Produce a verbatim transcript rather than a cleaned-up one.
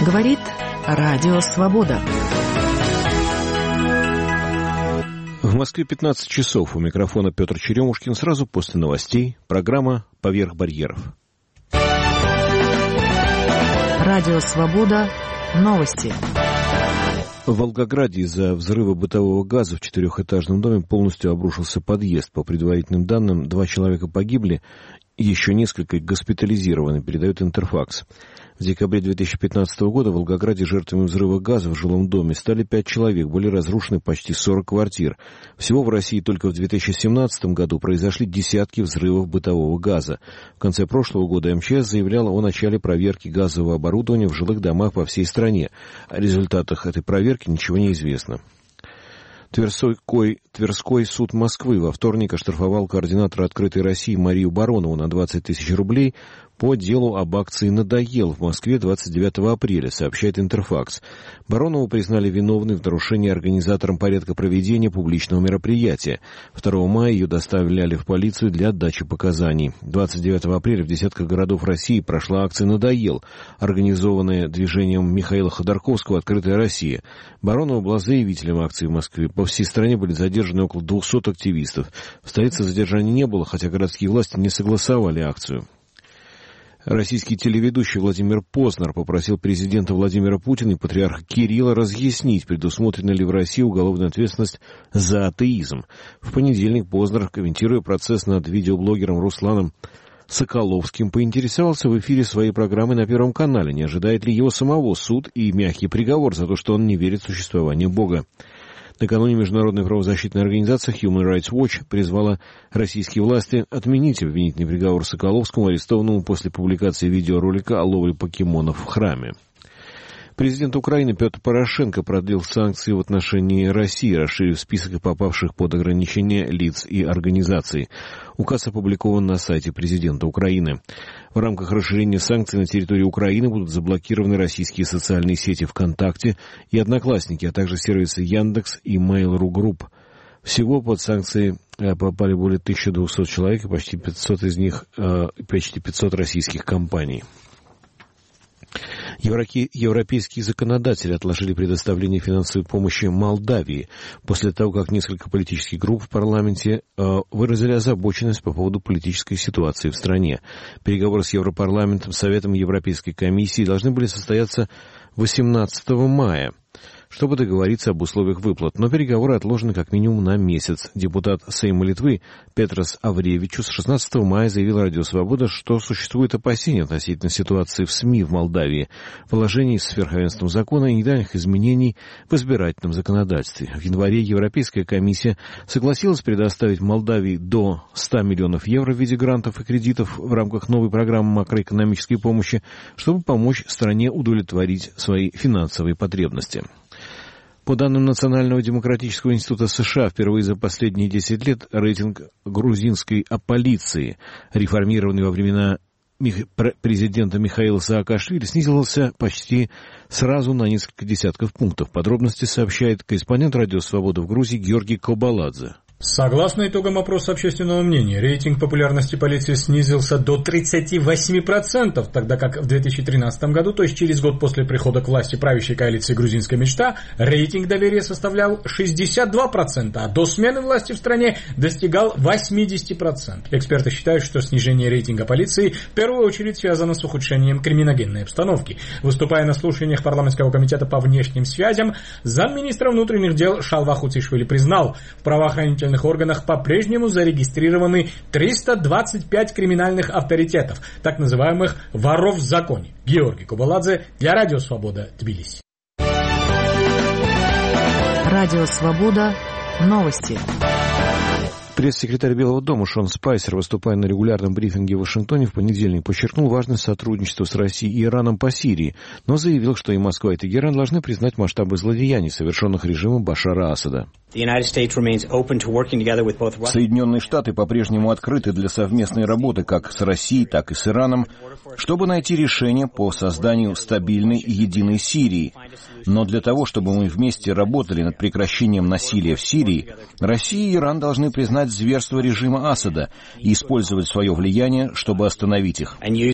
Говорит Радио Свобода. В Москве пятнадцать часов. У микрофона Петр Черемушкин. Сразу после новостей программа «Поверх барьеров». Радио Свобода. Новости. В Волгограде из-за взрыва бытового газа в четырехэтажном доме полностью обрушился подъезд. По предварительным данным, два человека погибли, еще несколько госпитализированы, передает Интерфакс. В декабре две тысячи пятнадцатого года в Волгограде жертвами взрыва газа в жилом доме стали пять человек, были разрушены почти сорок квартир. Всего в России только в две тысячи семнадцатом году произошли десятки взрывов бытового газа. В конце прошлого года эм че эс заявляла о начале проверки газового оборудования в жилых домах по всей стране. О результатах этой проверки ничего не известно. Тверской, Тверской суд Москвы во вторник оштрафовал координатора «Открытой России» Марию Баронову на двадцать тысяч рублей по делу об акции «Надоел» в Москве двадцать девятого апреля, сообщает Интерфакс. Баронову признали виновной в нарушении организатором порядка проведения публичного мероприятия. второго мая ее доставляли в полицию для отдачи показаний. двадцать девятого апреля в десятках городов России прошла акция «Надоел», организованная движением Михаила Ходорковского «Открытая Россия». Баронова была заявителем акции в Москве. По всей стране были задержаны около двухсот активистов. В столице задержаний не было, хотя городские власти не согласовали акцию. Российский телеведущий Владимир Познер попросил президента Владимира Путина и патриарха Кирилла разъяснить, предусмотрена ли в России уголовная ответственность за атеизм. В понедельник Познер, комментируя процесс над видеоблогером Русланом Соколовским, поинтересовался в эфире своей программы на Первом канале, не ожидает ли его самого суд и мягкий приговор за то, что он не верит в существование Бога. Накануне международная правозащитная организация Human Rights Watch призвала российские власти отменить обвинительный приговор Соколовскому, арестованному после публикации видеоролика о ловле покемонов в храме. Президент Украины Петр Порошенко продлил санкции в отношении России, расширив список попавших под ограничения лиц и организаций. Указ опубликован на сайте президента Украины. В рамках расширения санкций на территории Украины будут заблокированы российские социальные сети ВКонтакте и Одноклассники, а также сервисы Яндекс и Mail.ru Group. Всего под санкции попали более тысячи двухсот человек, и почти пятьсот из них, почти пятьсот российских компаний. Европейские законодатели отложили предоставление финансовой помощи Молдавии после того, как несколько политических групп в парламенте э, выразили озабоченность по поводу политической ситуации в стране. Переговоры с Европарламентом, Советом Европейской комиссии должны были состояться восемнадцатого мая, чтобы договориться об условиях выплат. Но переговоры отложены как минимум на месяц. Депутат Сейма Литвы Петрас Авревичус шестнадцатого мая заявил Радио Свобода, что существует опасения относительно ситуации в СМИ в Молдавии, положений с верховенством закона и недавних изменений в избирательном законодательстве. В январе Европейская комиссия согласилась предоставить Молдавии до ста миллионов евро в виде грантов и кредитов в рамках новой программы макроэкономической помощи, чтобы помочь стране удовлетворить свои финансовые потребности. По данным Национального демократического института США, впервые за последние десять лет рейтинг грузинской оппозиции, реформированный во времена президента Михаила Саакашвили, снизился почти сразу на несколько десятков пунктов. Подробности сообщает корреспондент Радио Свобода в Грузии Георгий Кобаладзе. Согласно итогам опроса общественного мнения, рейтинг популярности полиции снизился до тридцати восьми процентов, тогда как в две тысячи тринадцатом году, то есть через год после прихода к власти правящей коалиции «Грузинская мечта», рейтинг доверия составлял шестьдесят два процента, а до смены власти в стране достигал восемьдесят процентов. Эксперты считают, что снижение рейтинга полиции в первую очередь связано с ухудшением криминогенной обстановки. Выступая на слушаниях парламентского комитета по внешним связям, замминистра внутренних дел Шалва Хуцишвили признал, в правоохранительных органах по-прежнему зарегистрированы триста двадцать пять криминальных авторитетов, так называемых воров в законе. Георгий Кобаладзе для Радио Свобода, Тбилиси. Радио Свобода. Новости. Пресс-секретарь Белого дома Шон Спайсер, выступая на регулярном брифинге в Вашингтоне в понедельник, подчеркнул важность сотрудничества с Россией и Ираном по Сирии, но заявил, что и Москва, и Тегеран должны признать масштабы злодеяний, совершенных режимом Башара Асада. Соединенные Штаты по-прежнему открыты для совместной работы как с Россией, так и с Ираном, чтобы найти решение по созданию стабильной и единой Сирии. Но для того, чтобы мы вместе работали над прекращением насилия в Сирии, Россия и Иран должны признать зверство режима Асада и использовать свое влияние, чтобы остановить их.